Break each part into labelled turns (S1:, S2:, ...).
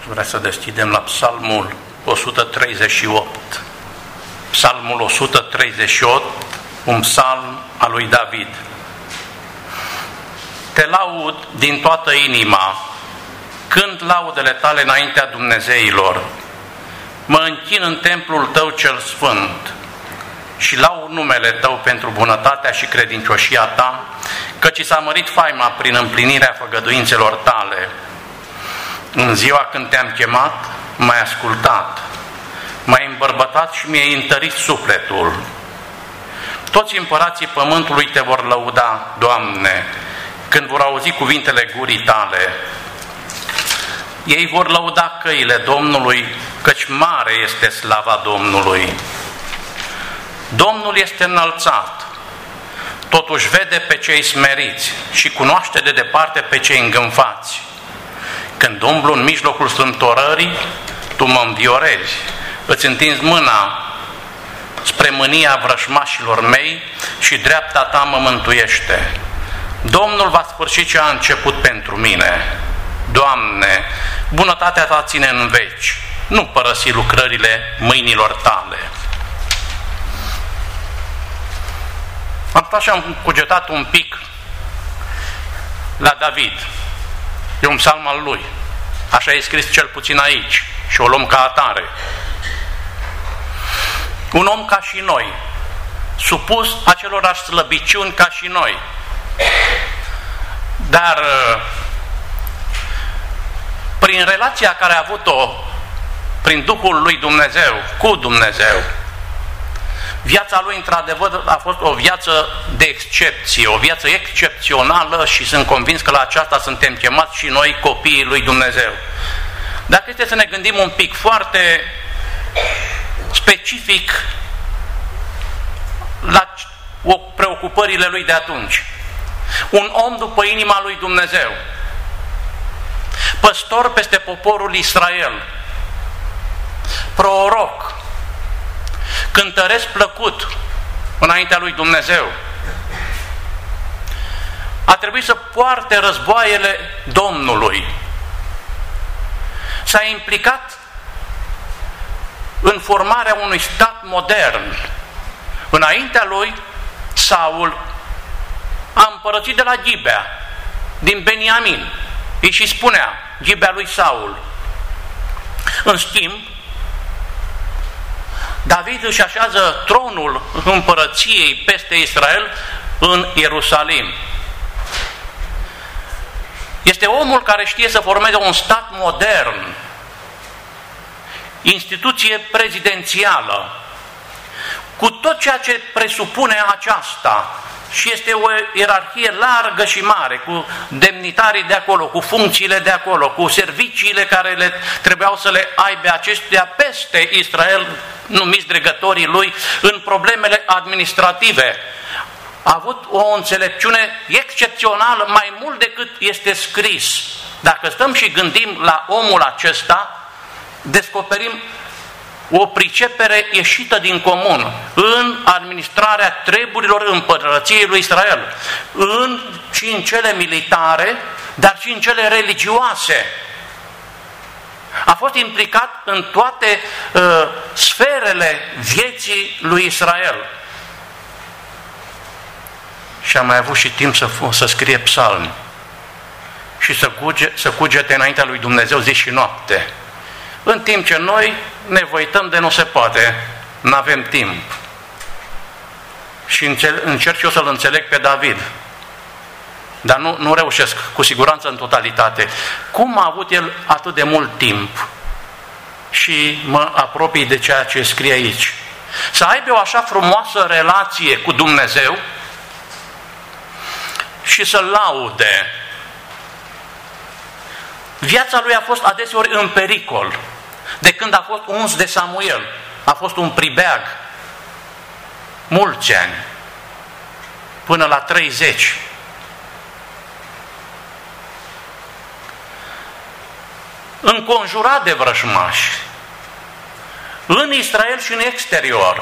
S1: Vreau să deschidem la Psalmul 138. Psalmul 138, un psalm al lui David. Te laud din toată inima, cânt laudele tale înaintea Dumnezeilor. Mă închin în templul tău cel sfânt și laud numele tău pentru bunătatea și credincioșia ta, căci s-a mărit faima prin împlinirea făgăduințelor tale. În ziua când te-am chemat, m-ai ascultat, m-ai îmbărbătat și mi-ai întărit sufletul. Toți împărații pământului te vor lăuda, Doamne, când vor auzi cuvintele gurii tale. Ei vor lăuda căile Domnului, căci mare este slava Domnului. Domnul este înălțat, totuși vede pe cei smeriți și cunoaște de departe pe cei îngânfați. Când umblu în mijlocul strâmtorării, tu mă înviorezi, îți întinzi mâna spre mânia vrășmașilor mei și dreapta ta mă mântuiește. Domnul va sfârși ce a început pentru mine. Doamne, bunătatea ta ține în veci, nu părăsi lucrările mâinilor tale. Am stat și am cugetat un pic la David. E un psalm al lui. Așa e scris cel puțin aici și o luăm ca atare. Un om ca și noi, supus acelorași slăbiciuni ca și noi, dar prin relația care a avut-o prin Duhul lui Dumnezeu, cu Dumnezeu, viața lui într-adevăr a fost o viață de excepție, o viață excepțională și sunt convins că la aceasta suntem chemați și noi, copiii lui Dumnezeu. Dacă este să ne gândim un pic foarte specific la preocupările lui de atunci, un om după inima lui Dumnezeu, păstor peste poporul Israel, proroc, cântăresc plăcut înaintea lui Dumnezeu, a trebuit să poarte războaiele Domnului. S-a implicat în formarea unui stat modern. Înaintea lui, Saul a împărățit de la Gibea, din Beniamin. Îi și spunea Gibea lui Saul. În schimb, David își așează tronul împărăției peste Israel în Ierusalim. Este omul care știe să formeze un stat modern, instituție prezidențială, cu tot ceea ce presupune aceasta, și este o ierarhie largă și mare, cu demnitarii de acolo, cu funcțiile de acolo, cu serviciile care trebuiau să le aibă aceștia peste Israel, numiți dregătorii lui, în problemele administrative. A avut o înțelepciune excepțională, mai mult decât este scris. Dacă stăm și gândim la omul acesta, descoperim o pricepere ieșită din comun în administrarea treburilor împărăției lui Israel, și în cele militare, dar și în cele religioase. A fost implicat în toate sferele vieții lui Israel. Și a mai avut și timp să scrie psalmi și să cugete înaintea lui Dumnezeu zi și noapte. În timp ce noi ne văităm de nu se poate, nu avem timp. Și încerc eu să-l înțeleg pe David. Dar nu reușesc cu siguranță în totalitate. Cum a avut el atât de mult timp? Și mă apropii de ceea ce scrie aici. Să aibă o așa frumoasă relație cu Dumnezeu și să laude. Viața lui a fost adeseori în pericol. De când a fost uns de Samuel, a fost un pribeag mulți ani, până la 30. Înconjurat de vrăjmași, în Israel și în exterior,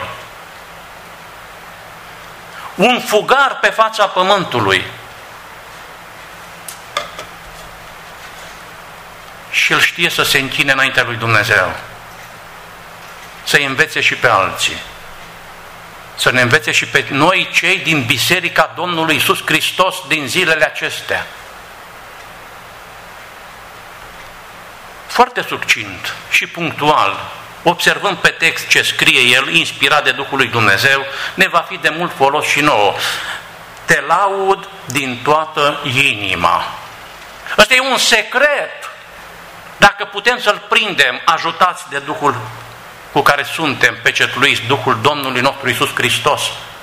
S1: un fugar pe fața pământului. și el știe să se închine înaintea lui Dumnezeu. Să-i învețe și pe alții. Să ne învețe și pe noi, cei din Biserica Domnului Iisus Hristos din zilele acestea. Foarte succint și punctual, observând pe text ce scrie el, inspirat de Duhul lui Dumnezeu, ne va fi de mult folos și nouă. Te laud din toată inima. Ăsta e un secret. Dacă putem să-l prindem, ajutați de Duhul cu care suntem pecetluiți, Duhul Domnului nostru Iisus Hristos.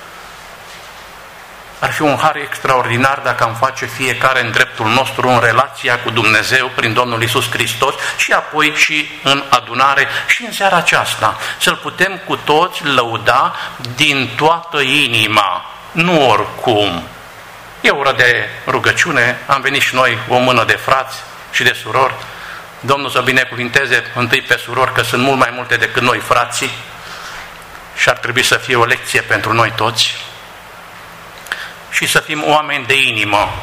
S1: Ar fi un har extraordinar dacă am face fiecare în dreptul nostru în relația cu Dumnezeu prin Domnul Iisus Hristos și apoi și în adunare și în seara aceasta. Să-L putem cu toți lăuda din toată inima, nu oricum. E o oră de rugăciune, am venit și noi o mână de frați și de surori. Domnul să binecuvinteze întâi pe surori, că sunt mult mai multe decât noi frații și ar trebui să fie o lecție pentru noi toți. Și să fim oameni de inimă.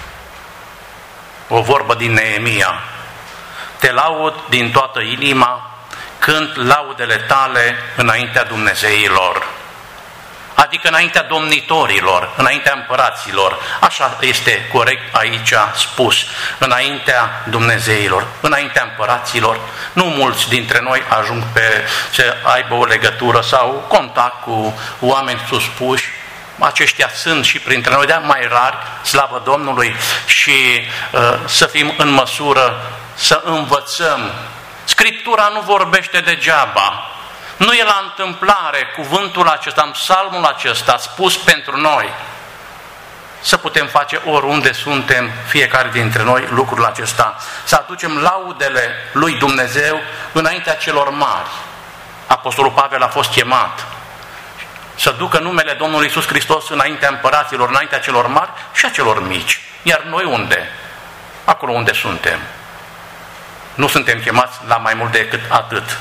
S1: O vorbă din Neemia. Te laud din toată inima, cânt laudele tale înaintea dumnezeilor. Adică înaintea domnitorilor, înaintea împăraților. Așa este corect aici spus. Înaintea dumnezeilor, înaintea împăraților. Nu mulți dintre noi ajung să aibă o legătură sau contact cu oameni suspuși. Aceștia sunt și printre noi, dar mai rari, slavă Domnului, și să fim în măsură să învățăm. Scriptura nu vorbește degeaba. Nu e la întâmplare cuvântul acesta, psalmul acesta spus pentru noi. Să putem face oriunde suntem, fiecare dintre noi, lucrul acesta. Să aducem laudele lui Dumnezeu înaintea celor mari. Apostolul Pavel a fost chemat să ducă numele Domnului Iisus Hristos înaintea împăraților, înaintea celor mari și a celor mici. Iar noi unde? Acolo unde suntem. Nu suntem chemați la mai mult decât atât.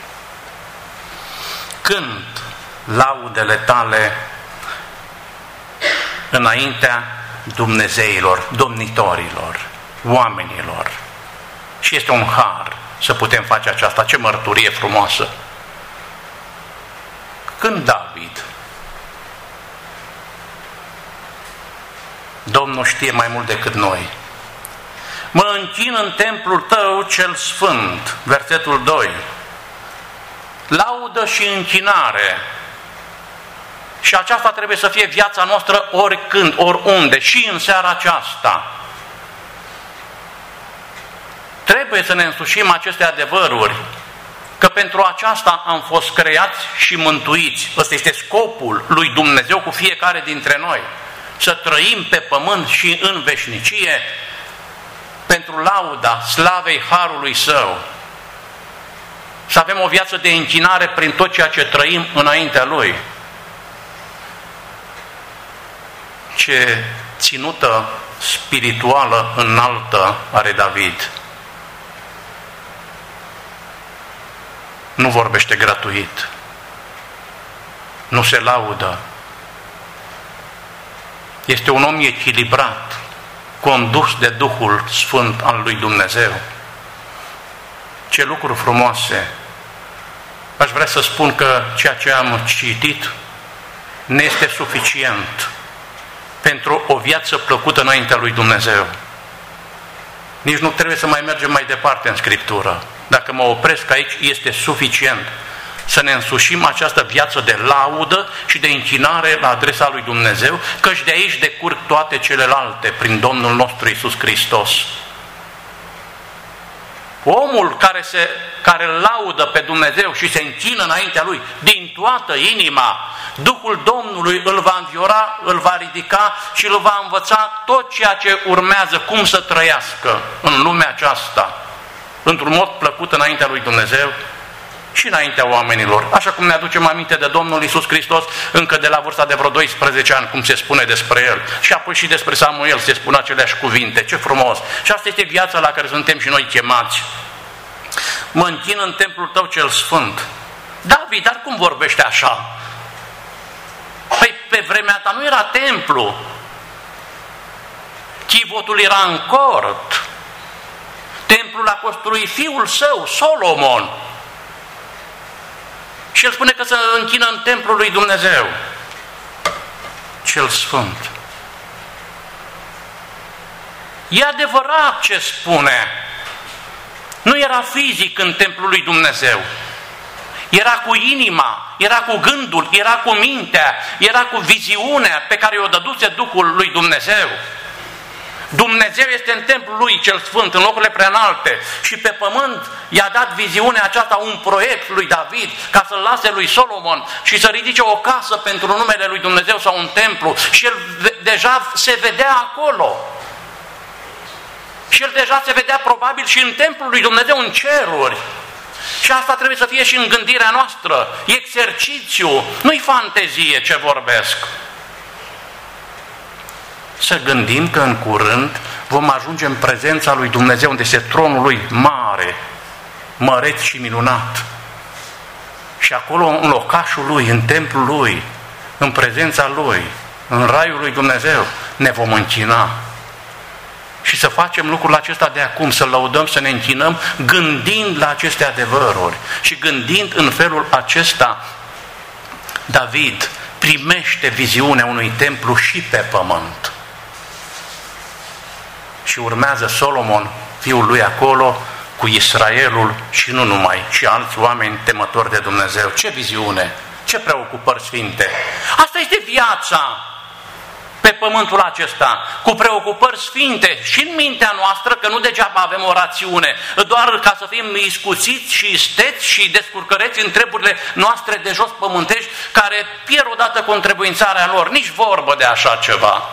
S1: Cânt laudele tale înaintea dumnezeilor, domnitorilor, oamenilor. Și este un har să putem face aceasta. Ce mărturie frumoasă! Când David, Domnul știe mai mult decât noi, mă închin în templul tău cel sfânt, versetul 2, laudă și închinare. Și aceasta trebuie să fie viața noastră oricând, oriunde, și în seara aceasta. Trebuie să ne însușim aceste adevăruri, că pentru aceasta am fost creați și mântuiți. Ăsta este scopul lui Dumnezeu cu fiecare dintre noi. Să trăim pe pământ și în veșnicie pentru lauda slavei harului Său. Să avem o viață de închinare prin tot ceea ce trăim înaintea Lui. Ce ținută spirituală înaltă are David. Nu vorbește gratuit. Nu se laudă. Este un om echilibrat, condus de Duhul Sfânt al lui Dumnezeu. Ce lucruri frumoase! Aș vrea să spun că ceea ce am citit ne este suficient pentru o viață plăcută înaintea lui Dumnezeu. Nici nu trebuie să mai mergem mai departe în Scriptură. Dacă mă opresc aici, este suficient să ne însușim această viață de laudă și de închinare la adresa lui Dumnezeu, căci de aici decurg toate celelalte prin Domnul nostru Iisus Hristos. Omul care laudă pe Dumnezeu și se închină înaintea Lui din toată inima, Duhul Domnului îl va înviora, îl va ridica și îl va învăța tot ceea ce urmează, cum să trăiască în lumea aceasta, într-un mod plăcut înaintea lui Dumnezeu și înaintea oamenilor. Așa cum ne aducem aminte de Domnul Iisus Hristos încă de la vârsta de vreo 12 ani, cum se spune despre El. Și apoi și despre Samuel se spun aceleași cuvinte. Ce frumos! Și asta este viața la care suntem și noi chemați. Mă închin în templul tău cel sfânt. David, dar cum vorbește așa? Păi pe vremea ta nu era templu. Chivotul era în cort. Templul templul l-a construit fiul său, Solomon. Și el spune că se închină în templul lui Dumnezeu, cel sfânt. E adevărat ce spune. Nu era fizic în templul lui Dumnezeu. Era cu inima, era cu gândul, era cu mintea, era cu viziunea pe care o dăduse Duhul lui Dumnezeu. Dumnezeu este în templul lui cel sfânt, în locurile preînalte, și pe pământ i-a dat viziunea aceasta, un proiect lui David, ca să-l lase lui Solomon și să ridice o casă pentru numele lui Dumnezeu sau un templu. Și el deja se vedea acolo. Și el deja se vedea probabil și în templul lui Dumnezeu, în ceruri. Și asta trebuie să fie și în gândirea noastră. E exercițiu, nu-i fantezie ce vorbesc. Să gândim că în curând vom ajunge în prezența lui Dumnezeu, unde este tronul lui mare, măreț și minunat. Și acolo, în locașul lui, în templul lui, în prezența lui, în raiul lui Dumnezeu, ne vom închina. Și să facem lucrul acesta de acum, să lăudăm, să ne închinăm, gândind la aceste adevăruri. Și gândind în felul acesta, David primește viziunea unui templu și pe pământ. Și urmează Solomon, fiul lui acolo, cu Israelul și nu numai, și alți oameni temători de Dumnezeu. Ce viziune, ce preocupări sfinte! Asta este viața pe pământul acesta, cu preocupări sfinte și în mintea noastră, că nu degeaba avem o rațiune, doar ca să fim iscusiți și isteți și descurcăreți în treburile noastre de jos pământești, care pierd odată cu întrebuințarea lor. Nici vorbă de așa ceva.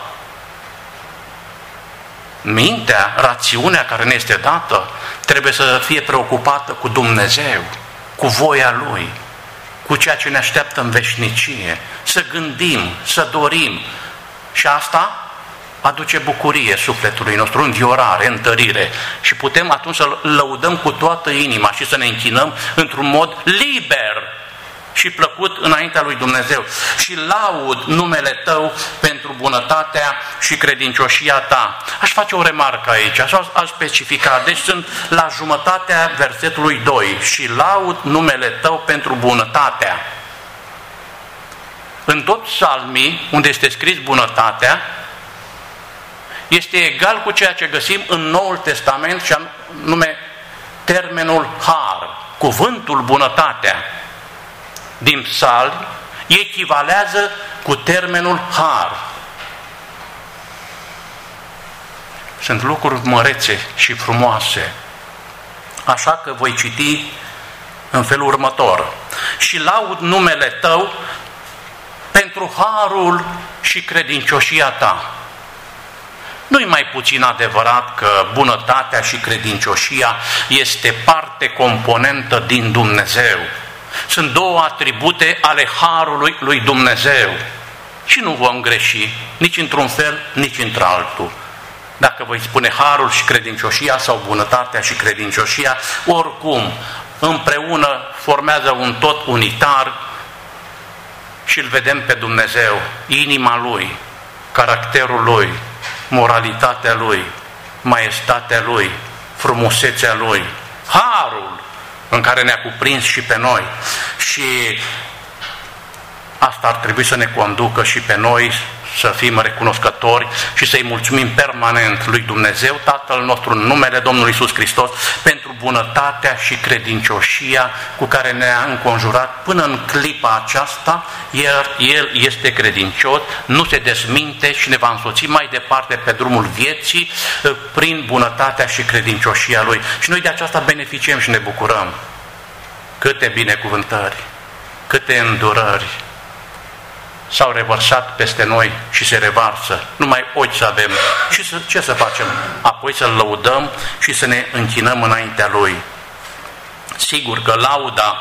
S1: Mintea, rațiunea care ne este dată, trebuie să fie preocupată cu Dumnezeu, cu voia Lui, cu ceea ce ne așteaptă în veșnicie. Să gândim, să dorim. Și asta aduce bucurie sufletului nostru, înviorare, întărire. Și putem atunci să lăudăm cu toată inima și să ne închinăm într-un mod liber și plăcut înaintea lui Dumnezeu. Și laud numele Tău pentru bunătatea și credincioșia Ta. Aș face o remarcă aici, așa aș specifica. Deci sunt la jumătatea versetului 2. Și laud numele Tău pentru bunătatea. În tot psalmii, unde este scris bunătatea, este egal cu ceea ce găsim în Noul Testament, și anume termenul har, cuvântul bunătatea din psalmi echivalează cu termenul har. Sunt lucruri mărețe și frumoase. Așa că voi citi în felul următor. Și laud numele Tău pentru harul și credincioșia Ta. Nu-i mai puțin adevărat că bunătatea și credincioșia este parte componentă din Dumnezeu. Sunt două atribute ale harului lui Dumnezeu. Și nu vom greși nici într-un fel, nici într-altul. Dacă voi spune harul și credincioșia sau bunătatea și credincioșia, oricum, împreună formează un tot unitar și îl vedem pe Dumnezeu, inima Lui, caracterul Lui, moralitatea Lui, maestatea Lui, frumusețea Lui, harul în care ne-a cuprins și pe noi. Și asta ar trebui să ne conducă și pe noi să fim recunoscători și să-i mulțumim permanent lui Dumnezeu, Tatăl nostru, în numele Domnului Iisus Hristos, pentru bunătatea și credincioșia cu care ne-a înconjurat până în clipa aceasta, iar El este credincios, nu se desminte și ne va însoți mai departe pe drumul vieții prin bunătatea și credincioșia Lui. Și noi de aceasta beneficiem și ne bucurăm. Câte binecuvântări, câte îndurări s-au revărsat peste noi și se revarsă. Numai ochi să avem. Și ce să facem? Apoi să-L lăudăm și să ne închinăm înaintea Lui. Sigur că lauda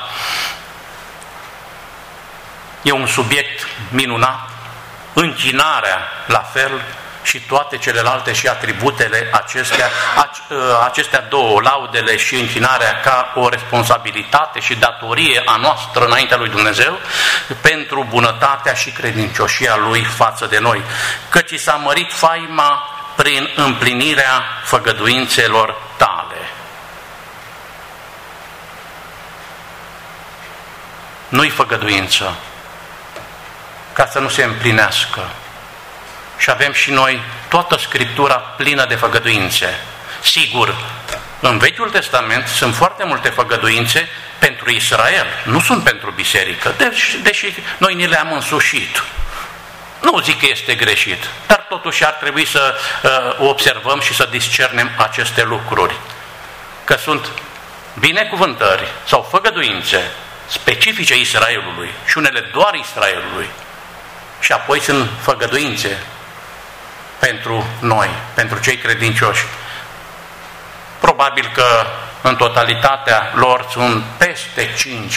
S1: e un subiect minunat, închinarea la fel, și toate celelalte și atributele acestea două, laudele și închinarea, ca o responsabilitate și datorie a noastră înaintea lui Dumnezeu pentru bunătatea și credincioșia Lui față de noi. Căci s-a mărit faima prin împlinirea făgăduințelor Tale. nu-i făgăduință, ca să nu se împlinească. Și avem și noi toată Scriptura plină de făgăduințe. Sigur, în Vechiul Testament sunt foarte multe făgăduințe pentru Israel, nu sunt pentru biserică, deși noi ni le-am însușit. Nu zic că este greșit, dar totuși ar trebui să observăm și să discernem aceste lucruri. Că sunt binecuvântări sau făgăduințe specifice Israelului și unele doar Israelului. Și apoi sunt făgăduințe pentru noi, pentru cei credincioși. Probabil că în totalitatea lor sunt peste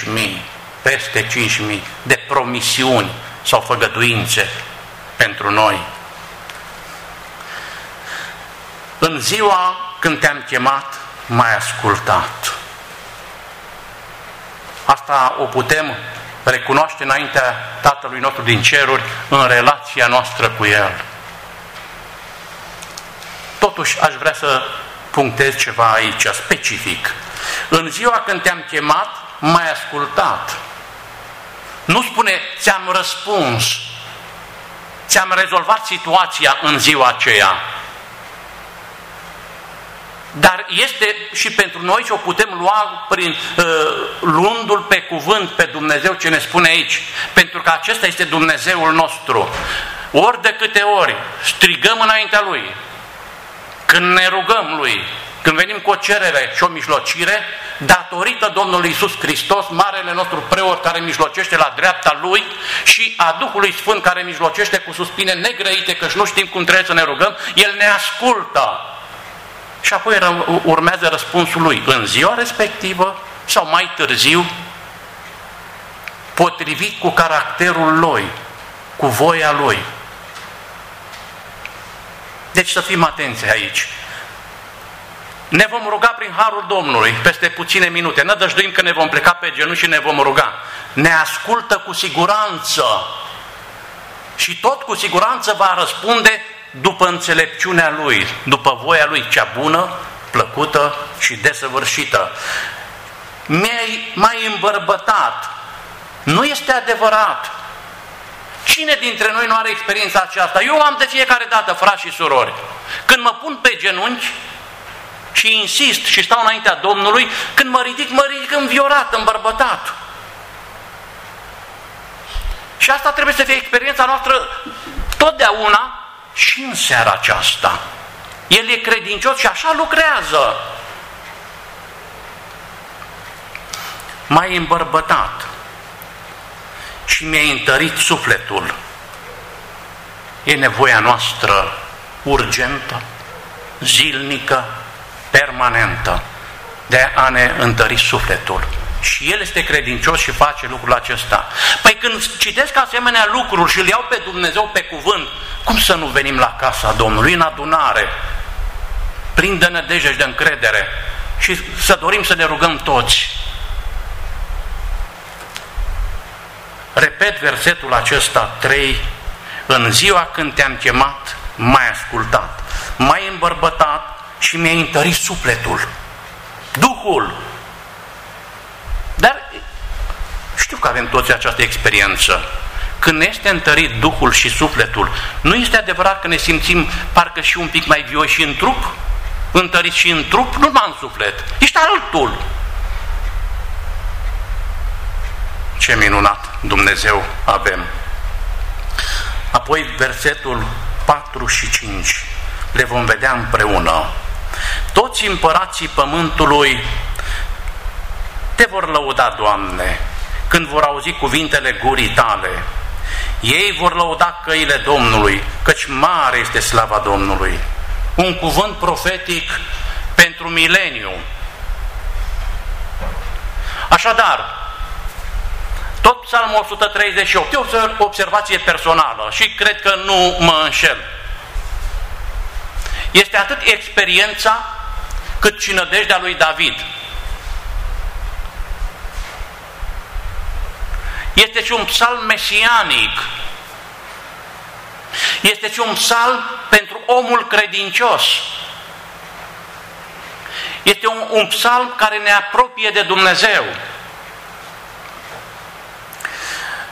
S1: 5.000 de promisiuni sau făgăduințe pentru noi. În ziua când te-am chemat, m-ai ascultat. Asta o putem recunoaște înaintea Tatălui nostru din ceruri în relația noastră cu El. Totuși aș vrea să punctez ceva aici, specific. În ziua când te-am chemat, m-ai ascultat. Nu spune ți-am răspuns, ți-am rezolvat situația în ziua aceea. Dar este și pentru noi și o putem lua prin luându-L pe cuvânt pe Dumnezeu ce ne spune aici. Pentru că acesta este Dumnezeul nostru. Ori de câte ori strigăm înaintea Lui, când ne rugăm Lui, când venim cu o cerere și o mijlocire, datorită Domnului Iisus Hristos, Marele nostru Preot care mijlocește la dreapta Lui și a Duhului Sfânt care mijlocește cu suspine negrăite, căci nu știm cum trebuie să ne rugăm, El ne ascultă. Și apoi urmează răspunsul Lui în ziua respectivă sau mai târziu, potrivit cu caracterul Lui, cu voia Lui. Deci să fim atenți aici. Ne vom ruga prin Harul Domnului peste puține minute. Nădăjduim că ne vom pleca pe genunchi și ne vom ruga. Ne ascultă cu siguranță. Și tot cu siguranță va răspunde după înțelepciunea Lui, după voia Lui cea bună, plăcută și desăvârșită. M-ai îmbărbătat. Nu este adevărat. Cine dintre noi nu are experiența aceasta? Eu am de fiecare dată, frați și surori. Când mă pun pe genunchi și insist și stau înaintea Domnului, când mă ridic înviorat, îmbărbătat. Și asta trebuie să fie experiența noastră totdeauna și în seara aceasta. El e credincios și așa lucrează. M-ai îmbărbătat și mi-ai întărit sufletul. E nevoia noastră urgentă, zilnică, permanentă de a ne întări sufletul. Și El este credincios și face lucrul acesta. Păi când citesc asemenea lucruri și îl iau pe Dumnezeu pe cuvânt, cum să nu venim la casa Domnului în adunare, plin de nădejde și de încredere și să dorim să ne rugăm toți? Repet versetul acesta 3, în ziua când te-am chemat, m-ai ascultat, m-ai îmbărbătat și mi-ai întărit sufletul, Duhul. Dar știu că avem toți această experiență. Când ne este întărit Duhul și sufletul, nu este adevărat că ne simțim parcă și un pic mai vioși și în trup? Întărit și în trup, nu numai în suflet. Ești altul. Ce minunat Dumnezeu avem! Apoi versetul 4 și 5 le vom vedea împreună. Toți împărații pământului te vor lăuda, Doamne, când vor auzi cuvintele gurii Tale. Ei vor lăuda căile Domnului, căci mare este slava Domnului. Un cuvânt profetic pentru mileniu. Așadar, tot Psalmul 138, e o observație personală și cred că nu mă înșel. Este atât experiența cât și nădejdea lui David. Este și un psalm mesianic. Este și un psalm pentru omul credincios. Este un psalm care ne apropie de Dumnezeu.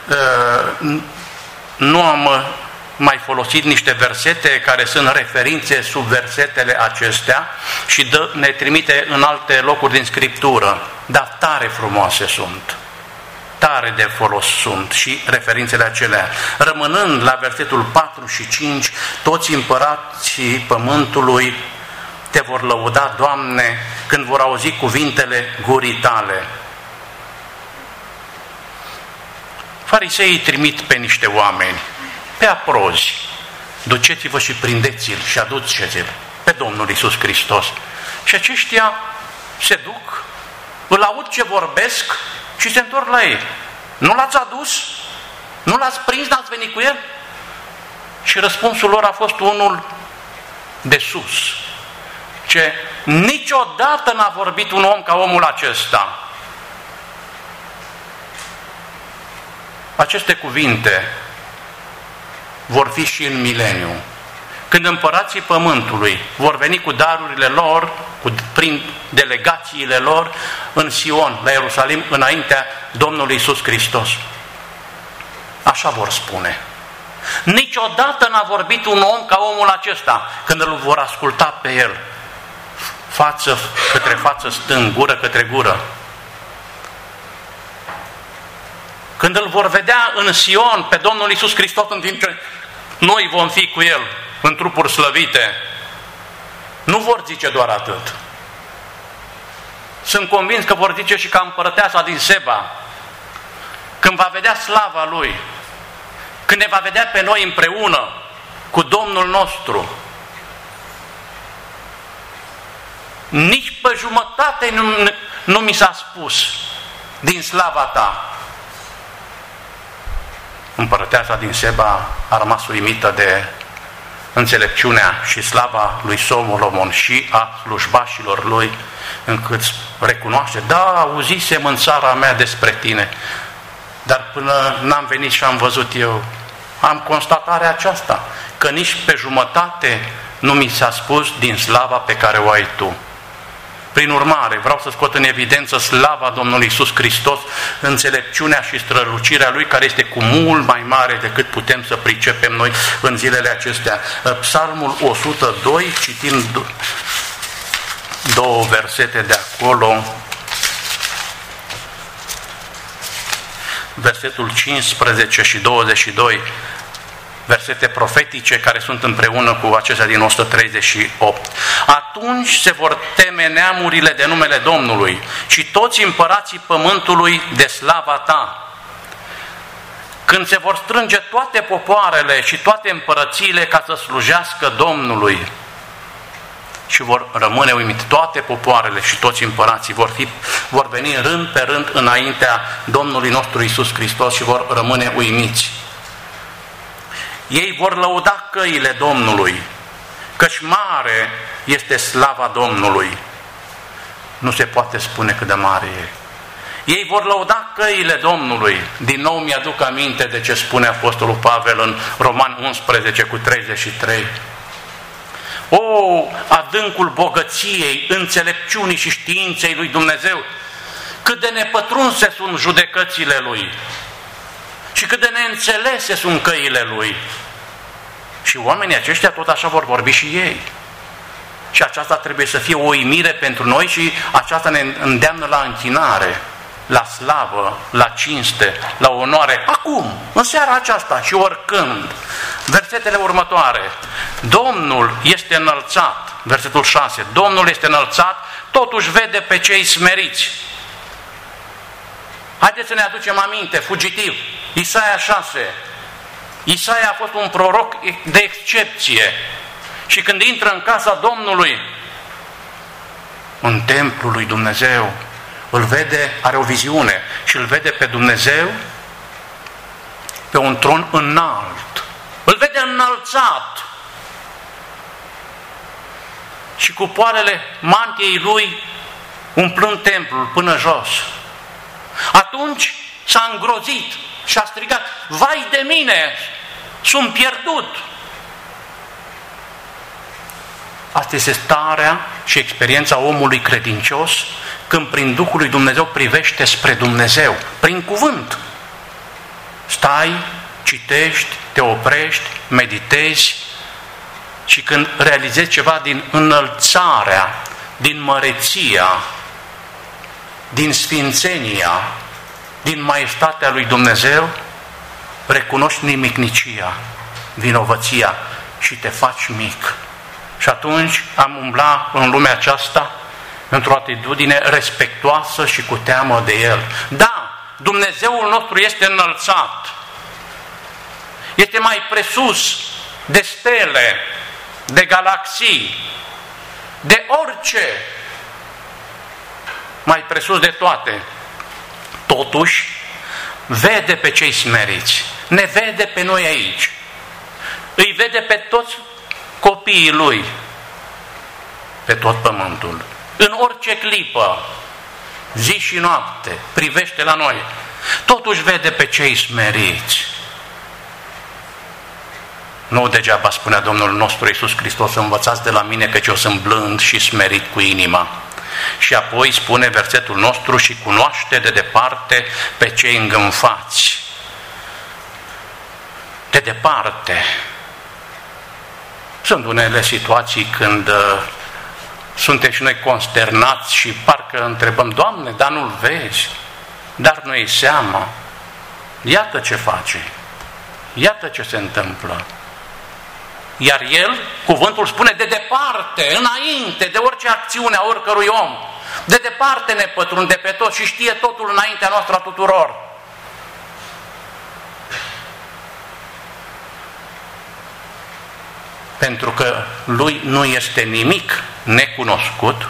S1: nu am mai folosit niște versete care sunt referințe sub versetele acestea și ne trimite în alte locuri din Scriptură, dar tare frumoase sunt. Tare de folos sunt și referințele acelea. Rămânând la versetul 4 și 5, toți împărații pământului te vor lăuda, Doamne, când vor auzi cuvintele gurii tale. Fariseii trimit pe niște oameni, pe aprozi, duceți-vă și prindeți-l și aduceți-l pe Domnul Iisus Hristos. Și aceștia se duc, îl aud ce vorbesc și se întorc la ei. Nu l-ați adus? Nu l-ați prins? N-ați venit cu el? Și răspunsul lor a fost unul de sus. Ce niciodată n-a vorbit un om ca omul acesta. Aceste cuvinte vor fi și în mileniu. Când împărații pământului vor veni cu darurile lor, prin delegațiile lor, în Sion, la Ierusalim, înaintea Domnului Iisus Hristos. Așa vor spune. Niciodată n-a vorbit un om ca omul acesta, când îl vor asculta pe el, față către față, stând, gură către gură. Când îl vor vedea în Sion pe Domnul Iisus Hristos, în timp ce noi vom fi cu el în trupuri slăvite, nu vor zice doar atât. Sunt convins că vor zice și ca împărăteasa din Seba, când va vedea slava lui, când ne va vedea pe noi împreună cu Domnul nostru, nici pe jumătate nu mi s-a spus din slava ta. Împărăteasa din Seba a rămas uimită de înțelepciunea și slava lui Solomon și a slujbașilor lui, încât recunoaște, da, auzisem în țara mea despre tine, dar până n-am venit și am văzut eu, am constatarea aceasta, că nici pe jumătate nu mi s-a spus din slava pe care o ai tu. Prin urmare, vreau să scot în evidență slava Domnului Iisus Hristos, înțelepciunea și strălucirea Lui, care este cu mult mai mare decât putem să pricepem noi în zilele acestea. Psalmul 102, citim două versete de acolo, versetul 15 și 22, versete profetice care sunt împreună cu acestea din 138. Atunci se vor teme neamurile de numele Domnului și toți împărații pământului de slava ta. Când se vor strânge toate popoarele și toate împărățiile ca să slujească Domnului, și vor rămâne uimit toate popoarele și toți împărații vor veni rând pe rând înaintea Domnului nostru Iisus Hristos și vor rămâne uimiți. Ei vor lăuda căile Domnului, căci mare este slava Domnului. Nu se poate spune cât de mare e. Ei vor lăuda căile Domnului. Din nou mi-aduc aminte de ce spune Apostolul Pavel în Roman 11 cu 33. O, adâncul bogăției, înțelepciunii și științei lui Dumnezeu! Cât de nepătrunse sunt judecățile Lui! Și cât de neînțelese sunt căile Lui. Și oamenii aceștia tot așa vor vorbi și ei. Și aceasta trebuie să fie o uimire pentru noi și aceasta ne îndeamnă la închinare, la slavă, la cinste, la onoare. Acum, în seara aceasta și oricând. Versetele următoare. Domnul este înălțat. Versetul 6. Domnul este înălțat, totuși vede pe cei smeriți. Haideți să ne aducem aminte, fugitiv, Isaia 6. Isaia a fost un proroc de excepție și când intră în casa Domnului, în templul lui Dumnezeu, îl vede, are o viziune și îl vede pe Dumnezeu pe un tron înalt. Îl vede înălțat și cu poalele mantiei lui umplând templul până jos. Atunci s-a îngrozit și a strigat, vai de mine, sunt pierdut. Asta este starea și experiența omului credincios când prin Duhul lui Dumnezeu privește spre Dumnezeu, prin cuvânt. Stai, citești, te oprești, meditezi și când realizezi ceva din înălțarea, din măreția, din sfințenia, din maestatea lui Dumnezeu, recunoști nimicnicia, vinovăția și te faci mic. Și atunci am umblat în lumea aceasta într-o atitudine respectuoasă și cu teamă de El. Da, Dumnezeul nostru este înălțat, este mai presus de stele, de galaxii, de orice, mai presus de toate. Totuși, vede pe cei smeriți, ne vede pe noi aici, îi vede pe toți copiii Lui, pe tot pământul. În orice clipă, zi și noapte, privește la noi. Totuși vede pe cei smeriți. Nu degeaba spunea Domnul nostru Iisus Hristos, învățați de la mine căci eu sunt blând și smerit cu inima. Și apoi spune versetul nostru, și cunoaște de departe pe cei îngânfați. De departe. Sunt unele situații când suntem și noi consternați și parcă întrebăm, Doamne, dar nu-L vezi, dar nu-i seama. Iată ce face, iată ce se întâmplă. Iar El, cuvântul spune, de departe, înainte de orice acțiune a oricărui om, de departe ne pătrunde pe toți și știe totul înaintea noastră a tuturor. Pentru că Lui nu este nimic necunoscut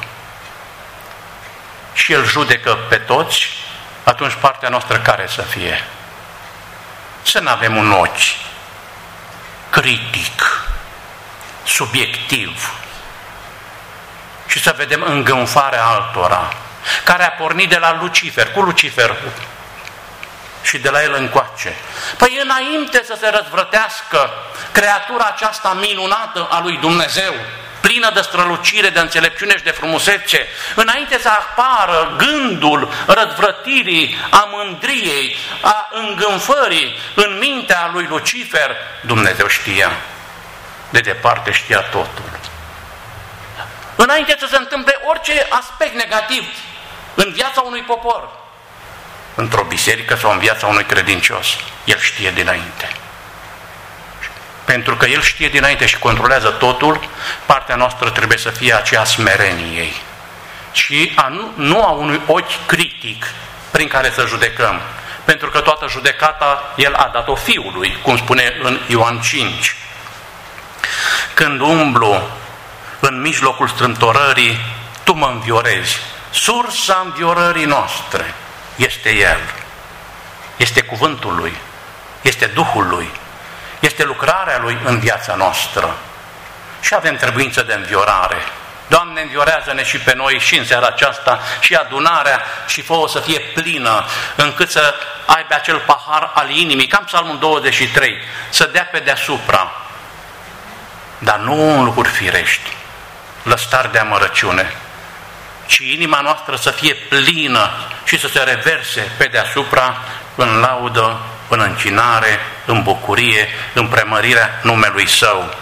S1: și El judecă pe toți, atunci partea noastră care să fie? Să nu avem un ochi critic, subiectiv și să vedem îngânfarea altora, care a pornit de la Lucifer, cu Lucifer și de la el încoace. Păi înainte să se răzvrătească creatura aceasta minunată a lui Dumnezeu, plină de strălucire, de înțelepciune și de frumusețe, înainte să apară gândul răzvrătirii, a mândriei, a îngânfării în mintea lui Lucifer, Dumnezeu știa. De departe știa totul. Înainte să se întâmple orice aspect negativ în viața unui popor, într-o biserică sau în viața unui credincios, El știe dinainte. Pentru că El știe dinainte și controlează totul, partea noastră trebuie să fie aceea smereniei și nu a unui ochi critic prin care să judecăm. Pentru că toată judecata El a dat-o Fiului, cum spune în Ioan 5. Când umblu în mijlocul strâmtorării, Tu mă înviorezi. Sursa înviorării noastre este El. Este cuvântul Lui. Este Duhul Lui. Este lucrarea Lui în viața noastră. Și avem trebuință de înviorare. Doamne, înviorează-ne și pe noi și în seara aceasta și adunarea și fă-o să fie plină, încât să aibă acel pahar al inimii, ca în Psalmul 23, să dea pe deasupra, dar nu în lucruri firești, lăstari de amărăciune, ci inima noastră să fie plină și să se reverse pe deasupra în laudă, în închinare, în bucurie, în premărirea numelui Său.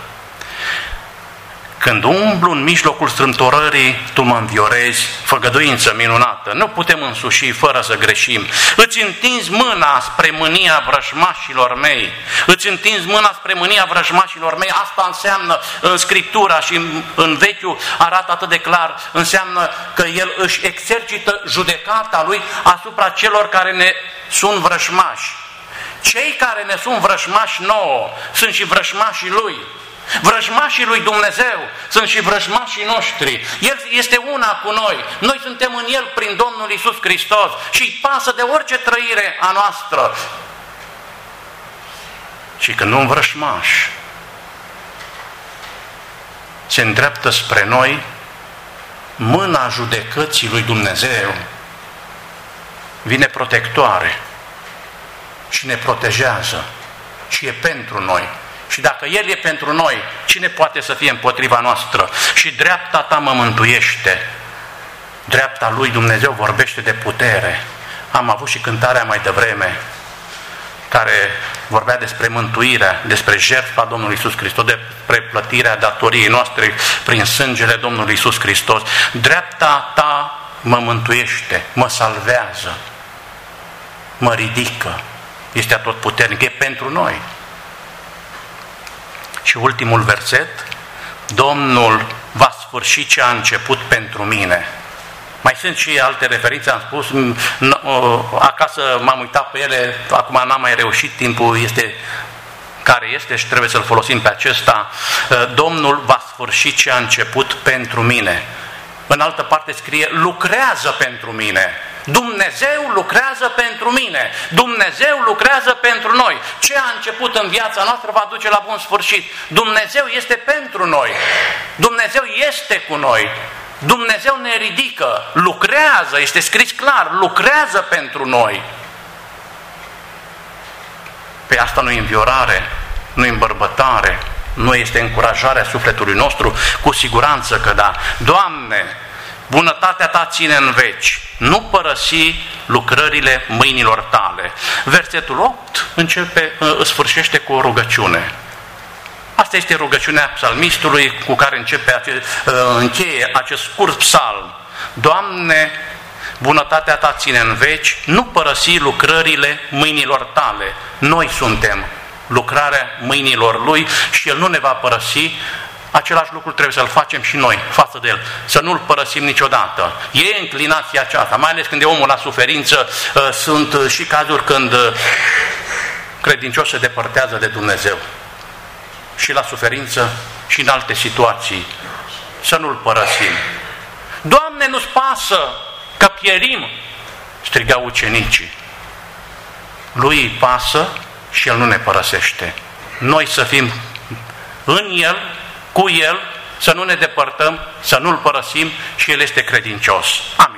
S1: Când umblu în mijlocul strâmtorării, Tu mă înviorezi, făgăduință minunată. Nu putem însuși fără să greșim. Îți întinzi mâna spre mânia vrăjmașilor mei. Îți întinzi mâna spre mânia vrăjmașilor mei. Asta înseamnă în Scriptura și în Vechiul arată atât de clar. Înseamnă că El își exercită judecata Lui asupra celor care ne sunt vrăjmași. Cei care ne sunt vrăjmași nouă sunt și vrăjmașii Lui. Vrăjmașii lui Dumnezeu sunt și vrăjmașii noștri. El este una cu noi. Noi suntem în El prin Domnul Iisus Hristos și îi pasă de orice trăire a noastră. Și când un vrăjmaș se îndreaptă spre noi, mâna judecății lui Dumnezeu vine protectoare și ne protejează și e pentru noi. Și dacă El e pentru noi, cine poate să fie împotriva noastră? Și dreapta Ta mă mântuiește. Dreapta Lui Dumnezeu vorbește de putere. Am avut și cântarea mai devreme. care vorbea despre mântuirea, despre jertfa Domnului Iisus Hristos, despre plătirea datoriei noastre prin sângele Domnului Iisus Hristos. Dreapta ta mă mântuiește, mă salvează, mă ridică, este atotputernic, e pentru noi. Și ultimul verset, Domnul va sfârși ce a început pentru mine. Mai sunt și alte referințe, am spus, acasă m-am uitat pe ele, acum n-am mai reușit, timpul este care este și trebuie să-l folosim pe acesta. Domnul va sfârși ce a început pentru mine. În altă parte scrie, lucrează pentru mine. Dumnezeu lucrează pentru mine. Dumnezeu lucrează pentru noi. Ce a început în viața noastră va duce la bun sfârșit. Dumnezeu este pentru noi. Dumnezeu este cu noi. Dumnezeu ne ridică, lucrează, este scris clar, lucrează pentru noi. Pe asta nu e înviorare, nu e îmbărbătare, nu este încurajarea sufletului nostru, cu siguranță că da. Doamne, bunătatea ta ține în veci, nu părăsi lucrările mâinilor tale. Versetul 8 sfârșește cu o rugăciune. Asta este rugăciunea psalmistului cu care încheie acest scurt psalm. Doamne, bunătatea ta ține în veci, nu părăsi lucrările mâinilor tale. Noi suntem lucrarea mâinilor Lui și El nu ne va părăsi. Același lucru trebuie să-l facem și noi față de El, să nu-L părăsim niciodată. E înclinația aceasta, mai ales când e omul la suferință. Sunt și cazuri când credincioși se depărtează de Dumnezeu. Și la suferință și în alte situații. Să nu-L părăsim. Doamne, nu-ți pasă că pierim, strigau ucenicii. Lui îi pasă și El nu ne părăsește. Noi să fim în El, cu El, să nu ne depărtăm, să nu-L părăsim și El este credincios. Amin.